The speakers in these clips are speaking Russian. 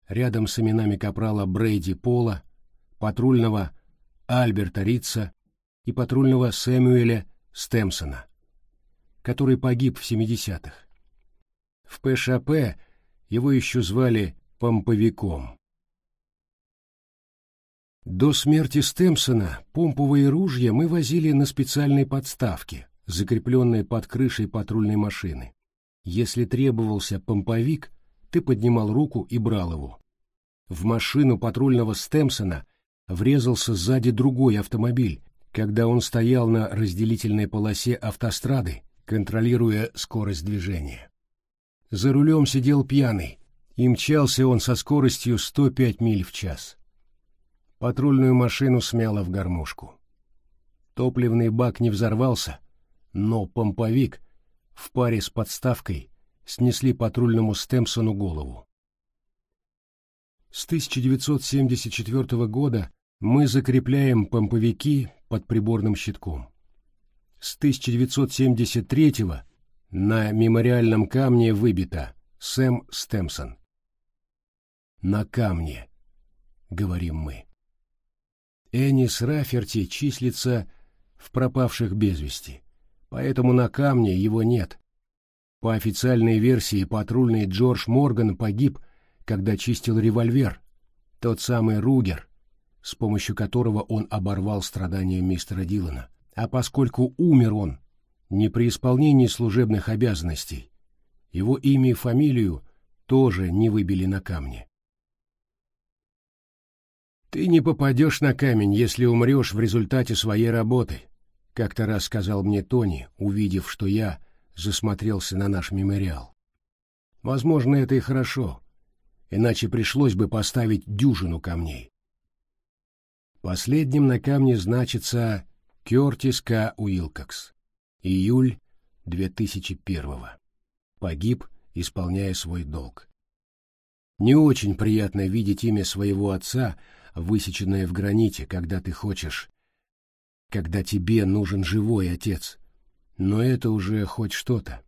рядом с именами капрала Брейди Пола, патрульного Альберта Ритца и патрульного Сэмюэля Стэмсона, который погиб в 70-х. В ПШП его еще звали помповиком. До смерти Стэмсона помповые ружья мы возили на специальной подставке, закрепленной под крышей патрульной машины. Если требовался помповик, ты поднимал руку и брал его. В машину патрульного Стэмсона врезался сзади другой автомобиль, когда он стоял на разделительной полосе автострады, контролируя скорость движения. За рулем сидел пьяный, и мчался он со скоростью 105 миль в час. Патрульную машину смяло в гармошку. Топливный бак не взорвался, но помповик в паре с подставкой снесли патрульному Стэмсону голову. С 1974 года мы закрепляем помповики под приборным щитком. С 1973 на мемориальном камне выбито «Сэм Стэмсон». «На камне», — говорим мы. Энис Раферти числится в пропавших без вести, поэтому на камне его нет. По официальной версии, патрульный Джордж Морган погиб, когда чистил револьвер, тот самый Ругер, с помощью которого он оборвал страдания мистера Дилана. А поскольку умер он не при исполнении служебных обязанностей, его имя и фамилию тоже не выбили на камне. «Ты не попадешь на камень, если умрешь в результате своей работы», — как-то раз сказал мне Тони, увидев, что я засмотрелся на наш мемориал. Возможно, это и хорошо, иначе пришлось бы поставить дюжину камней. Последним на камне значится Кертис К. Уилкокс. Июль 2001-го. Погиб, исполняя свой долг. Не очень приятно видеть имя своего отца, высеченное в граните, когда ты хочешь, когда тебе нужен живой отец. Но это уже хоть что-то.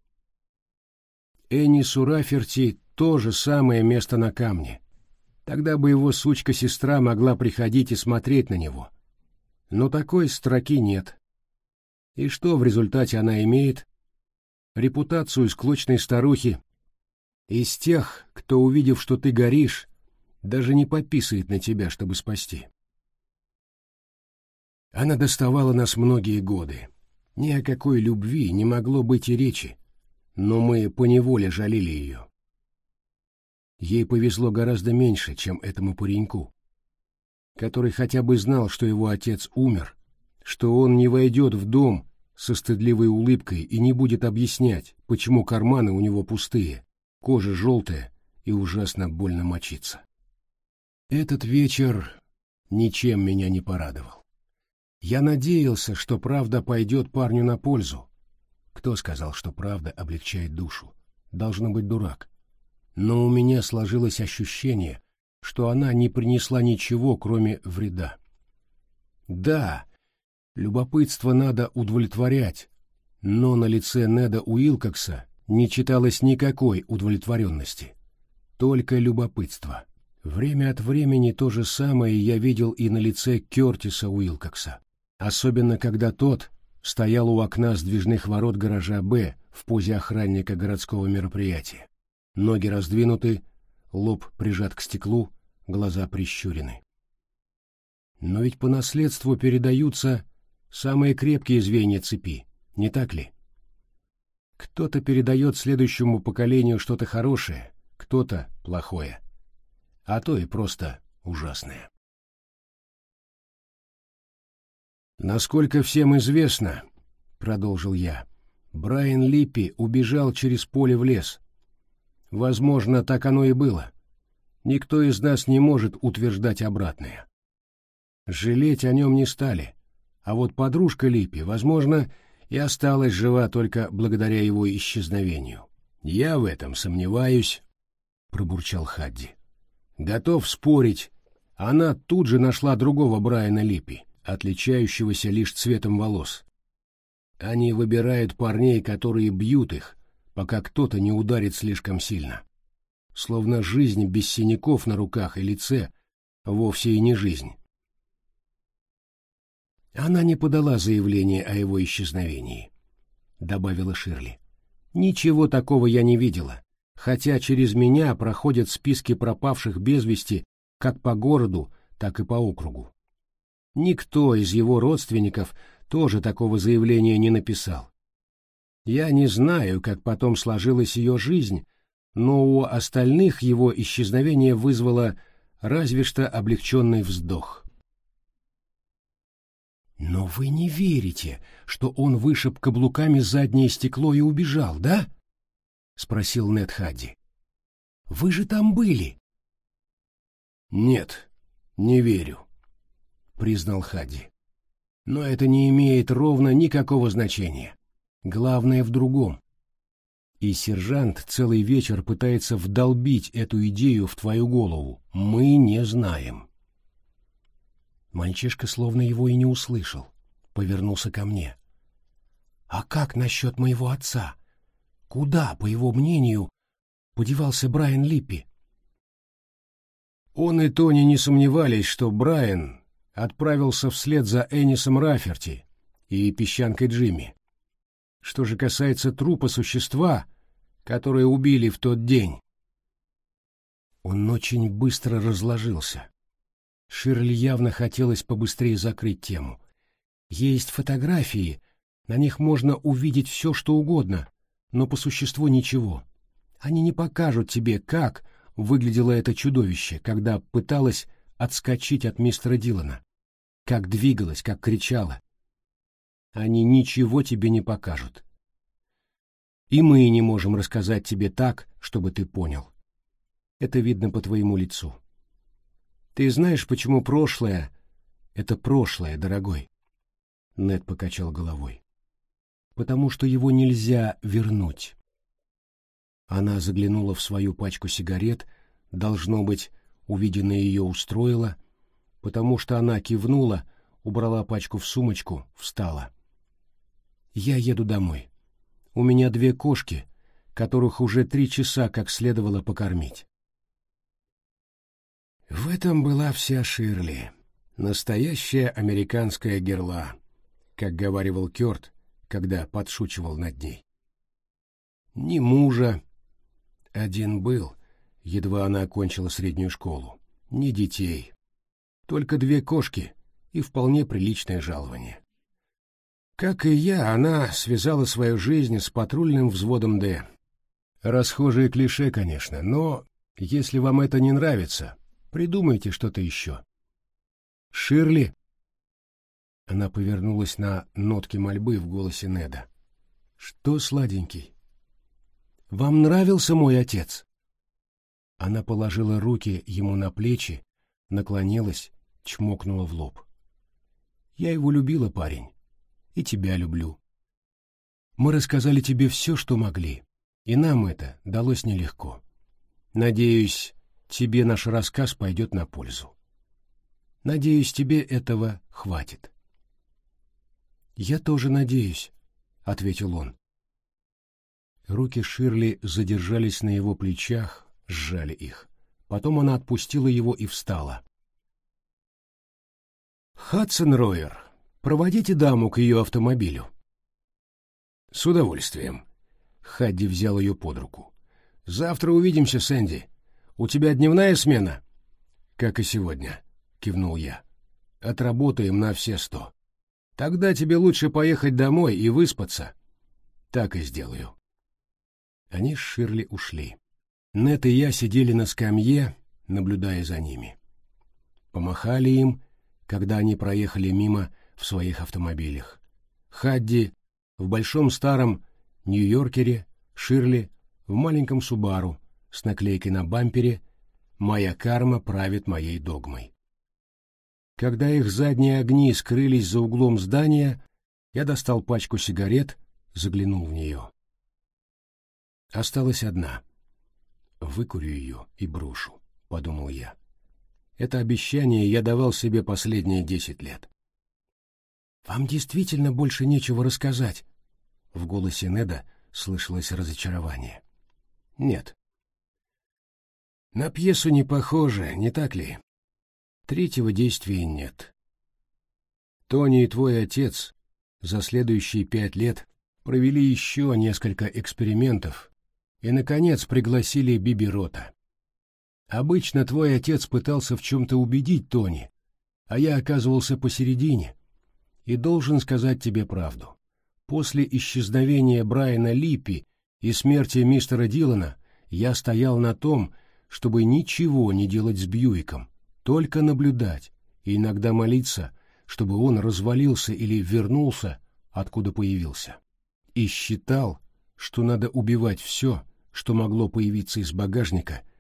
Энису Раферти то же самое место на камне. Тогда бы его сучка-сестра могла приходить и смотреть на него. Но такой строки нет. И что в результате она имеет? Репутацию склочной старухи. Из тех, кто, увидев, что ты горишь, даже не пописает на тебя, чтобы спасти. Она доставала нас многие годы. Ни о какой любви не могло быть и речи, но мы поневоле жалели ее. Ей повезло гораздо меньше, чем этому пареньку, который хотя бы знал, что его отец умер, что он не войдет в дом со стыдливой улыбкой и не будет объяснять, почему карманы у него пустые, кожа желтая и ужасно больно мочится. Этот вечер ничем меня не порадовал. Я надеялся, что правда пойдет парню на пользу. Кто сказал, что правда облегчает душу? Должно быть дурак. Но у меня сложилось ощущение, что она не принесла ничего, кроме вреда. Да, любопытство надо удовлетворять, но на лице Неда Уилкокса не читалось никакой удовлетворенности, только любопытство. Время от времени то же самое я видел и на лице Кертиса Уилкокса, особенно когда тот стоял у окна сдвижных ворот гаража «Б» в позе охранника городского мероприятия. Ноги раздвинуты, лоб прижат к стеклу, глаза прищурены. Но ведь по наследству передаются самые крепкие звенья цепи, не так ли? Кто-то передает следующему поколению что-то хорошее, кто-то плохое, а то и просто ужасное. «Насколько всем известно, — продолжил я, — Брайан Липпи убежал через поле в лес. Возможно, так оно и было. Никто из нас не может утверждать обратное. Жалеть о нем не стали, а вот подружка Липпи, возможно, и осталась жива только благодаря его исчезновению. Я в этом сомневаюсь, — пробурчал Хадди. Готов спорить, она тут же нашла другого Брайана Липпи, отличающегося лишь цветом волос. Они выбирают парней, которые бьют их, пока кто-то не ударит слишком сильно. словно жизнь без синяков на руках и лице вовсе и не жизнь. «Она не подала заявление о его исчезновении», — добавила Ширли. «Ничего такого я не видела, хотя через меня проходят списки пропавших без вести как по городу, так и по округу. Никто из его родственников тоже такого заявления не написал. Я не знаю, как потом сложилась ее жизнь, но у остальных его исчезновение вызвало разве что облегченный вздох». «Но вы не верите, что он вышиб каблуками заднее стекло и убежал, да?» — спросил Нед Хадди. «Вы же там были». «Нет, не верю», — признал Хадди. «Но это не имеет ровно никакого значения. Главное в другом. И сержант целый вечер пытается вдолбить эту идею в твою голову. Мы не знаем». Мальчишка словно его и не услышал, повернулся ко мне. «А как насчет моего отца? Куда, по его мнению, подевался Брайан Липпи?» Он и Тони не сомневались, что Брайан отправился вслед за Эннисом Раферти и Песчанкой Джимми. Что же касается трупа существа, которое убили в тот день, он очень быстро разложился. Ширли явно хотелось побыстрее закрыть тему. Есть фотографии, на них можно увидеть все, что угодно, но по существу ничего. Они не покажут тебе, как выглядело это чудовище, когда пыталось отскочить от мистера Дилана, как двигалось, как кричало. Они ничего тебе не покажут. И мы не можем рассказать тебе так, чтобы ты понял. Это видно по твоему лицу. Ты знаешь, почему прошлое — это прошлое, дорогой? Нед покачал головой. Потому что его нельзя вернуть. Она заглянула в свою пачку сигарет, должно быть, увиденное ее устроило, потому что она кивнула, убрала пачку в сумочку, встала. «Я еду домой. У меня 2 кошки, которых уже 3 часа как следовало покормить». В этом была вся Ширли, настоящая американская герла, как говаривал Кёрт, когда подшучивал над ней. Ни мужа, один был, едва она окончила среднюю школу, ни детей, только 2 кошки и вполне приличное жалование. Как и я, она связала свою жизнь с патрульным взводом «Д». Расхожее клише, конечно, но если вам это не нравится, придумайте что-то еще. «Ширли?» Она повернулась на нотки мольбы в голосе Неда. «Что, сладенький? Вам нравился мой отец?» Она положила руки ему на плечи, наклонилась, чмокнула в лоб. «Я его любила, парень, и тебя люблю. Мы рассказали тебе все, что могли, и нам это далось нелегко. Надеюсь, тебе наш рассказ пойдет на пользу. Надеюсь, тебе этого хватит». «Я тоже надеюсь», — ответил он. Руки Ширли задержались на его плечах, сжали их. Потом она отпустила его и встала. «Хадсон Ройер, проводите даму к ее автомобилю». «С удовольствием». Хадди взял ее под руку. «Завтра увидимся, Сэнди. У тебя дневная смена?» «Как и сегодня», — кивнул я. «Отработаем на все 100. Тогда тебе лучше поехать домой и выспаться». «Так и сделаю». Они с Ширли ушли. Нед и я сидели на скамье, наблюдая за ними. Помахали им, когда они проехали мимо в своих автомобилях. Хадди в большом старом Нью-Йоркере, Ширли в маленьком Субару с наклейкой на бампере «Моя карма правит моей догмой». Когда их задние огни скрылись за углом здания, я достал пачку сигарет, заглянул в нее. Осталась одна. «Выкурю ее и брошу», — подумал я. Это обещание я давал себе последние 10 лет. «Вам действительно больше нечего рассказать?» В голосе Неда слышалось разочарование. «Нет. На пьесу не похоже, не так ли? Третьего действия нет. Тони и твой отец за следующие 5 лет провели еще несколько экспериментов и, наконец, пригласили Биби-Рота. Обычно твой отец пытался в чем-то убедить Тони, а я оказывался посередине. И должен сказать тебе правду. После исчезновения Брайана Липпи и смерти мистера Дилана я стоял на том, чтобы ничего не делать с Бьюиком, только наблюдать и иногда молиться, чтобы он развалился или вернулся, откуда появился. И считал, что надо убивать все, что могло появиться из багажника,